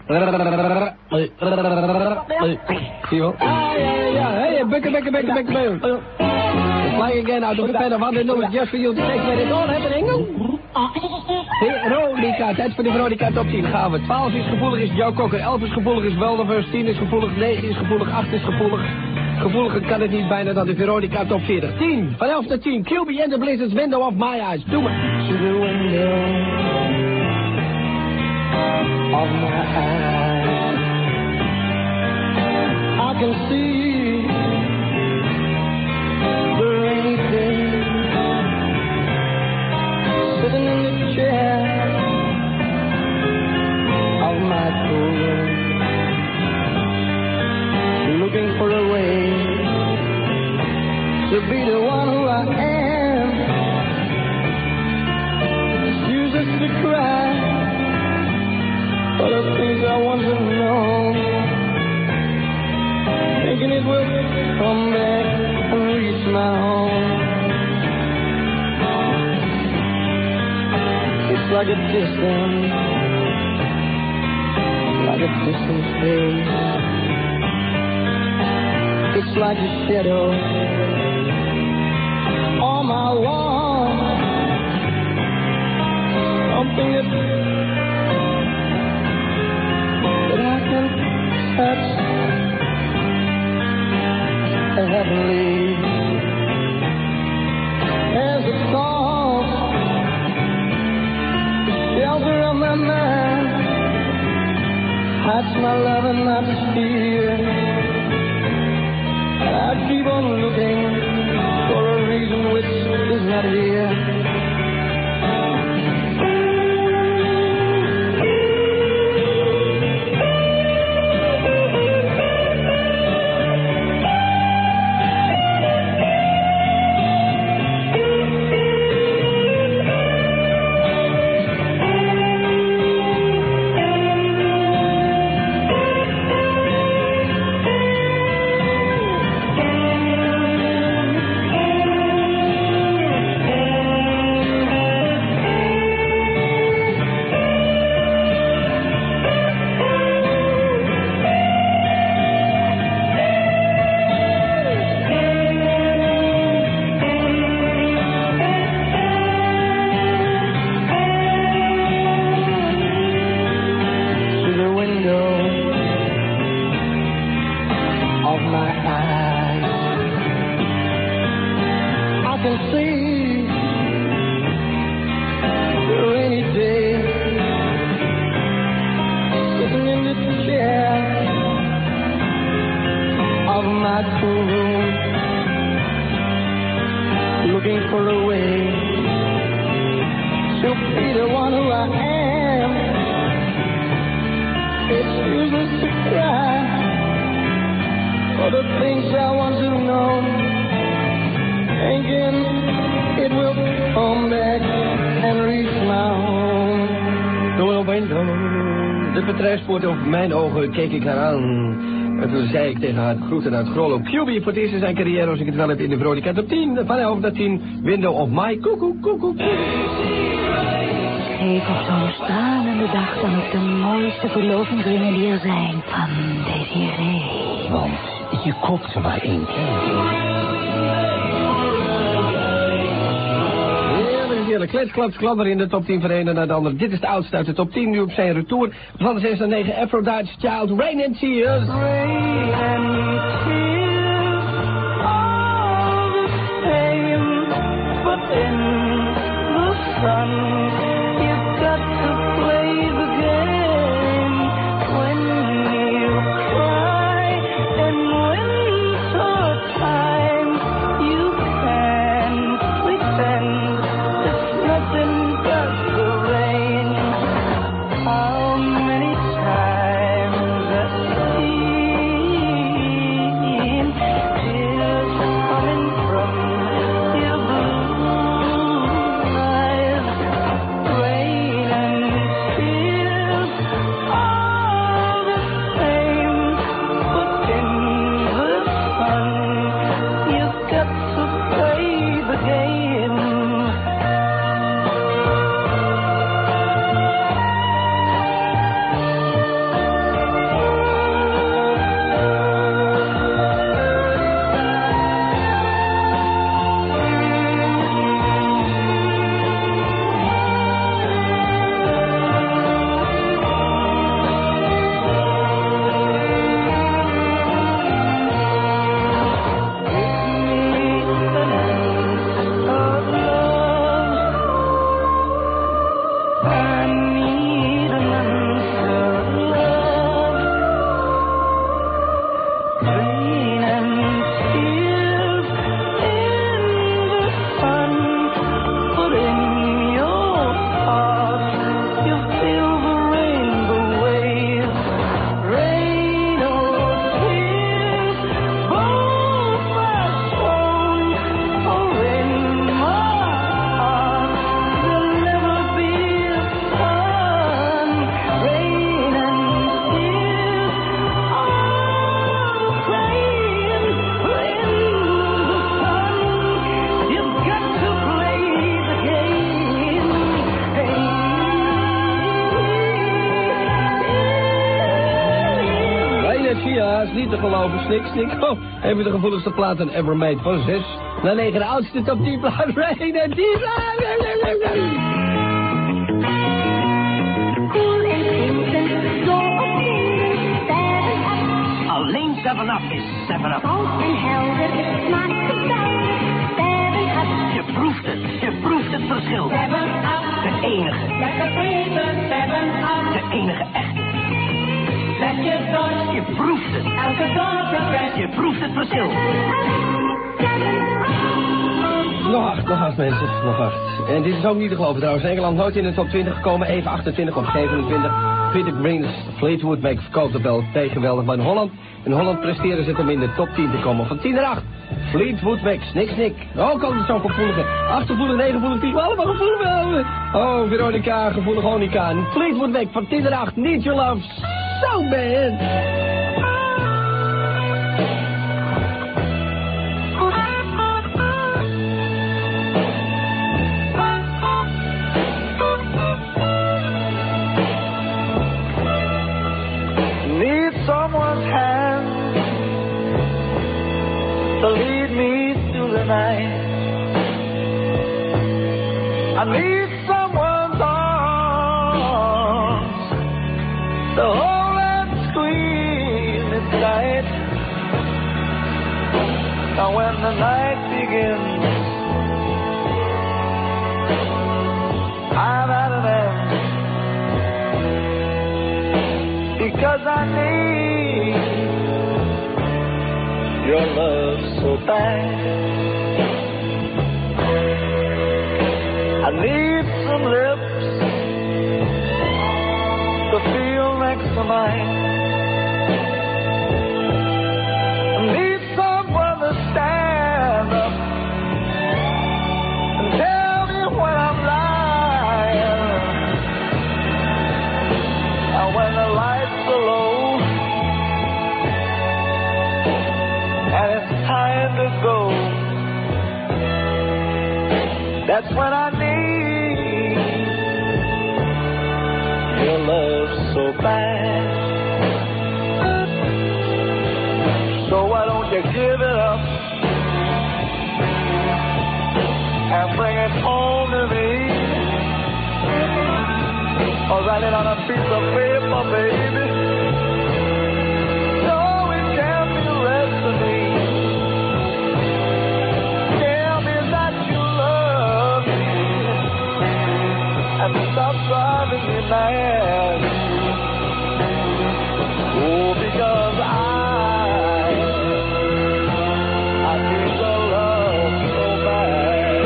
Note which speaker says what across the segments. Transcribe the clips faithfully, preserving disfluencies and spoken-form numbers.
Speaker 1: Zie je wel? Ah, ja, ja, ja. Hey, bukken, bukken, bukken, bukken, bukken. Flying again out of the pen of one that just for you to take where it all happening. Veronica, tijd voor de Veronica top tien. Gaan we. twaalf is gevoelig, is Joe Cocker. elf is gevoelig, is Weldevers. tien is gevoelig, negen is gevoelig, acht is gevoelig. Gevoeliger kan het niet bijna dan de Veronica top veertig. tien, van elf naar tien. Q B and the Blizzard's Window of My Eyes. Doe maar.
Speaker 2: To the window of my eyes, I can see the rainy day, sitting in the chair of my cool room, looking for a way to be the one who I am. It's useless to cry for the things I want to know, thinking it will come back and reach my home. It's like a distant, like a distant face. It's like a shadow on my wall, something that, that I can touch, heavenly as a song, the shelter of my mind, hides my love and my fear. I keep on looking for a reason which is not here.
Speaker 1: Keek ik haar aan en toen zei ik tegen haar groeten uit Grollo. Q B voor het eerst in zijn carrière, als ik het wel heb, in de Veronica top tien. Van elf naar tien, Window of My Koekoek, koekoek.
Speaker 3: Kijk op zo'n stralende dag dan ook de mooiste verlovingsringen die er zijn van Desiree.
Speaker 4: Want je koopt ze maar één keer.
Speaker 1: Klets, klats, kladder in de top tien van de ene naar de andere. Dit is de oudste uit de top tien, nu op zijn retour. Van de zes naar negen, Aphrodite's Child, Rain and Tears.
Speaker 2: Rain and tears, all the same, but in the sun, you've got to play the game. When you cry, and winter time, you can pretend nothing but the rain. How many times I've seen tears coming from your blue eyes.
Speaker 1: is niet te geloven. Snik, snik. Oh, even de gevoeligste platen ever made. Van zes naar negen. De oudste top tien plaat. Rain en tien.
Speaker 3: Cool en drinken, zo opwindend, seven up.
Speaker 4: Alleen seven up is seven up.
Speaker 3: Koud en helder, smaakt geweldig, seven up.
Speaker 4: Je proeft het. Je proeft het verschil.
Speaker 2: Seven up.
Speaker 4: De enige.
Speaker 2: Lekker friesen, seven up.
Speaker 4: De enige echte.
Speaker 2: Zet je dorst,
Speaker 4: Je proeft het.
Speaker 2: elke zonneverfres.
Speaker 4: Je proeft het verschil.
Speaker 1: Nog acht, nog acht mensen, nog acht. En dit is ook niet te geloven trouwens. Engeland nooit in de top twintig gekomen. Even achtentwintig op zevenentwintig. Peter Green's Fleetwood Mac verkoopt het wel tegenweldig. Maar in Holland, in Holland presteren ze het om in de top tien te komen. Van tien naar acht. Fleetwood Mac, snik, snik. Ook altijd zo'n gevoelige. acht gevoelig, negen gevoelig, tien, allemaal gevoelig. Oh, Veronica, gevoelig Honica. En Fleetwood Mac van tien naar acht. Need Your Love So Bad.
Speaker 2: Someone's hand to lead me through the night. I need someone's arms to hold and squeeze me tight. Now when the night begins, I'm at an end. Because I need your love so bad. I need some lips to feel next to mine. I need someone to stand up and tell me when I'm lying. And when the lights are low and it's time to go, that's when I need your love so bad. So why don't you give it up and bring it home to me? Or write it on a piece of paper, baby. No, it can't be the rest of me. Tell me that you love me and stop driving me mad. Oh, because I, I need your love so bad.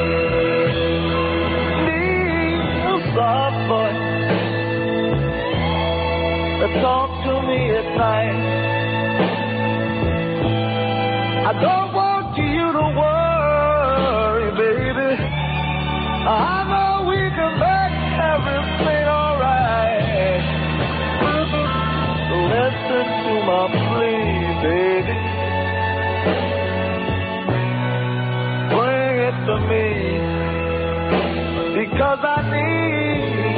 Speaker 2: Need a soft voice talk to me at night. I don't want you to worry, baby. I know we can make everything alright. So listen to my plea, baby. Bring it to me, because I need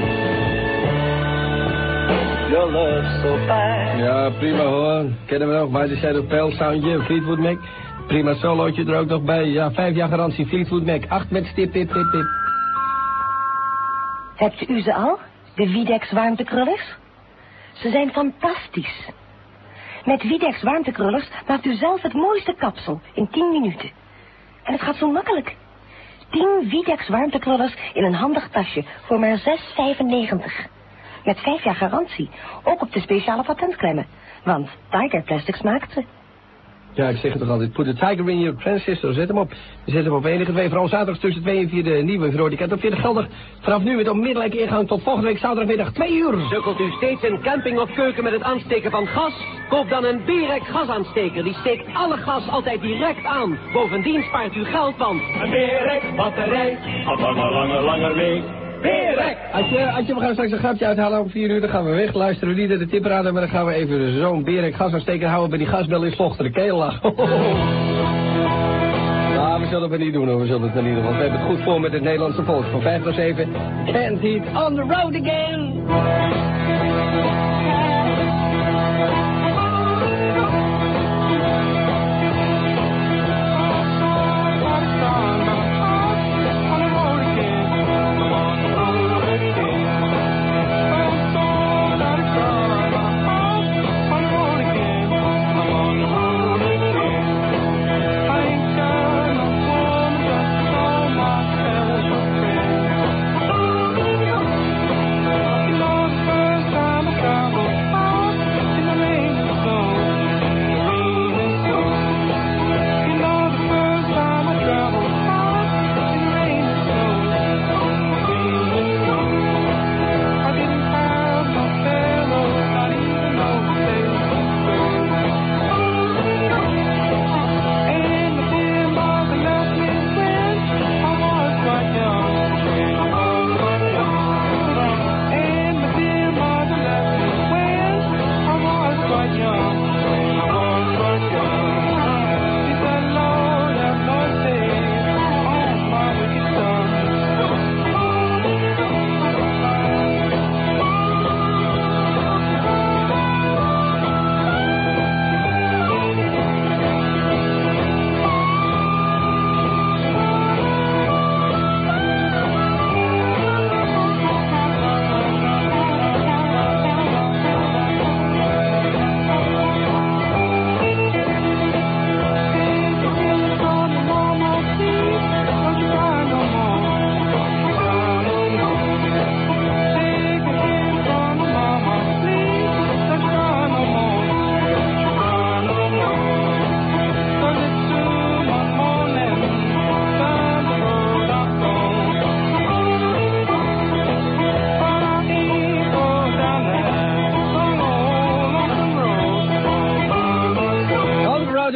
Speaker 2: your love so bad.
Speaker 1: Ja, prima hoor. Kennen we nog, maar die zei de pijl soundje, Fleetwood Mac. Prima solootje er ook nog bij. Ja, vijf jaar garantie, Fleetwood Mac. Acht met stip, tip, tip, tip.
Speaker 5: Hebt u ze al? De Widex warmtekrullers? Ze zijn fantastisch. Met Widex warmtekrullers maakt u zelf het mooiste kapsel in tien minuten. En het gaat zo makkelijk. tien Widex warmtekrullers in een handig tasje voor maar zes vijfennegentig. Met vijf jaar garantie. Ook op de speciale patentklemmen. Want Tiger Plastics maakt ze.
Speaker 1: Ja, ik zeg het toch altijd. Put the tiger in your transistor. Zet hem op. Zet hem op enige twee. Vooral zaterdag tussen twee en vier de nieuwe Veronica. Top veertig geldig. Vanaf nu met onmiddellijke ingang tot volgende week zaterdagmiddag twee uur.
Speaker 6: Sukkelt u steeds een camping of keuken met het aansteken van gas? Koop dan een B-Rec gasaansteker. Die steekt alle gas altijd direct aan. Bovendien spaart u geld, want
Speaker 2: een B-Rec batterij gaat langer, langer, langer mee. B-Rec!
Speaker 1: Als je, als je, we gaan straks een grapje uithalen om vier uur, dan gaan we weg. Luisteren we niet naar de tipraden, maar dan gaan we even zo'n B-Rec gasaansteker houden bij die gasbel in Slochter de keel lag. Nou, we zullen het maar niet doen hoor, we zullen het maar niet doen, want we hebben het goed voor met het Nederlandse volk. Van vijf naar zeven, Can't Heat on the road again!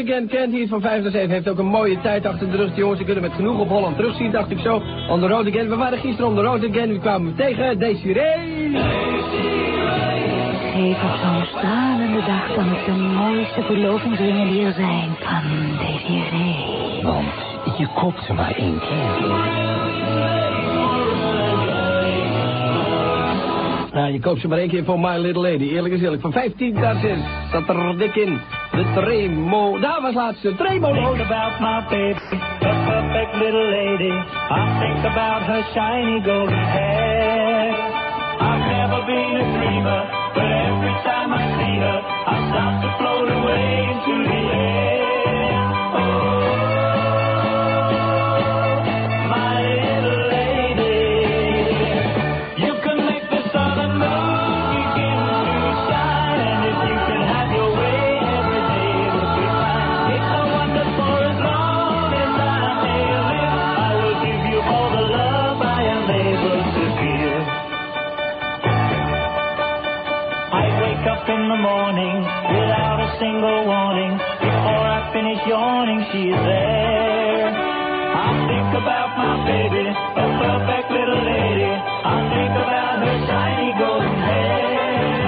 Speaker 1: Again, Kent hier van vijf naar zeven. Heeft ook een mooie tijd achter de rug. Die jongens, ze kunnen met genoeg op Holland terugzien, dacht ik zo. On the road again. We waren gisteren on the road again. We kwamen tegen Desiree.
Speaker 3: Geef op zo'n stralende dag dan ook de mooiste verlovingsringen die er zijn van Desiree.
Speaker 7: Want je koopt ze maar één keer.
Speaker 1: Nou, je koopt ze maar één keer voor My Little Lady. Eerlijk is eerlijk. Van vijftien naar zes. Zat er dik in. De Tremo. Daar was laatste. Tremolo.
Speaker 2: Think about my baby, a perfect little lady. I think about her shiny golden hair. I've never been a dreamer, but every time I see her, I start to float away into the air. Oh, my little lady, you can make the sun and moon begin to shine, and if you can have your way, every day will be fine. It's a wonder for as long as I may live, I will give you all the love I am able to give. I wake up in the morning without a single warning. Before I finish yawning, she is there. I think about my baby, a perfect little lady. I think about her shiny golden hair.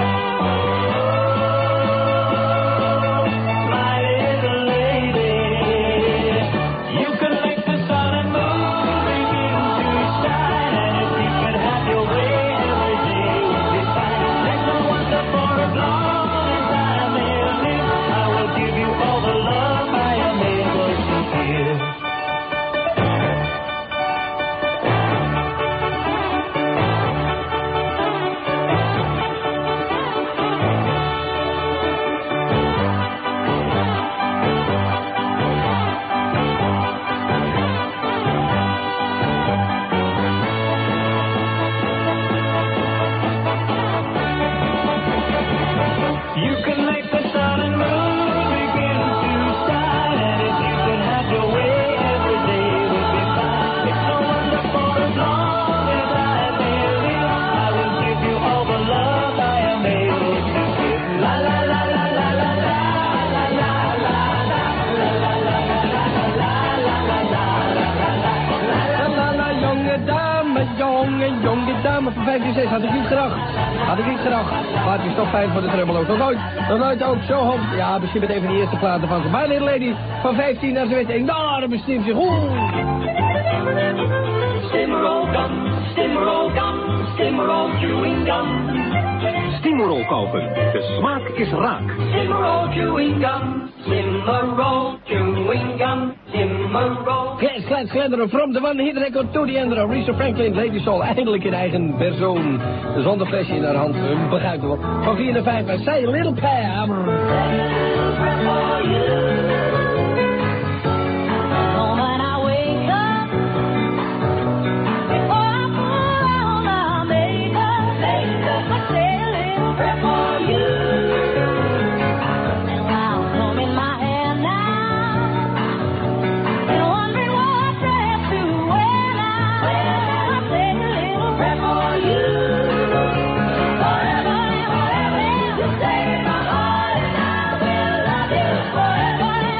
Speaker 2: My little lady, you can make the sun and moon begin to shine, and if you could have your way, every day would be fine. There's no wonder for as long as I may live, I will give you all the love I am able to give. You can make the sun and moon begin to shine, and if you could have your way, every day would be fine. It's no wonder for as long as I may live, I will give you all the love I am able to give. La la la la la la la la la la la la la
Speaker 1: La la, jonge dame, jonge, jonge dame van vijftien zes. Had ik niet gedacht. Had ik niet gedacht. Maar het is toch fijn voor de Tremolo. Nog nooit, nog nooit ook zo hoog. Ja, misschien met even de eerste platen van ze. My Little Lady van vijftien naar ze weet een enorme stief zich. Oeh.
Speaker 4: Stimmerol gum, Stimmerol gum, Stimmerol chewing gum.
Speaker 7: Stimmerol kopen. De smaak is raak.
Speaker 4: Stimmerol chewing gum, Stimmerol chewing gum, Stimmerol.
Speaker 1: Glad, glad, glenderen from the one hit record to the andere. Aretha Franklin, Lady Soul, eindelijk in eigen persoon. Zonder flesje in haar hand, begrijpt u wel. Van vier naar vijf, I say a little Pam.
Speaker 2: Forever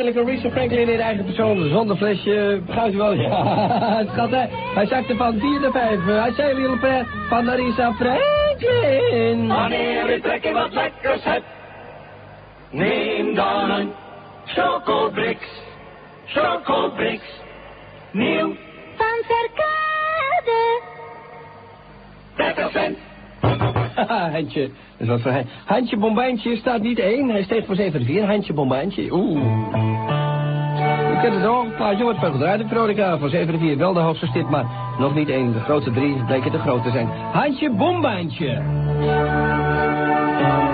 Speaker 1: eindelijk een Aretha Franklin in eigen persoon, zonder flesje. Begrijpt u wel? Ja, schat, hè. Hij zakte van vier naar vijf. Hij zei Little Pet van Aretha Franklin.
Speaker 4: Wanneer je trek in wat lekkers hebt, neem dan een Chocobrix. Chocobrix. Nieuw.
Speaker 3: Van Verkade.
Speaker 4: dertig cent.
Speaker 1: Haha, Hantje. Dat is wat voor hij. Hantje Bombijntje staat niet één. Hij steekt voor zeven vier. Hantje Bombijntje. Oeh. U kent het al. Plaatje wordt veel gedraaid in Veronica. Voor zeven vier. Wel de hoogste stip, maar nog niet één. De grote drie bleken te groot te zijn. Hantje Bombijntje.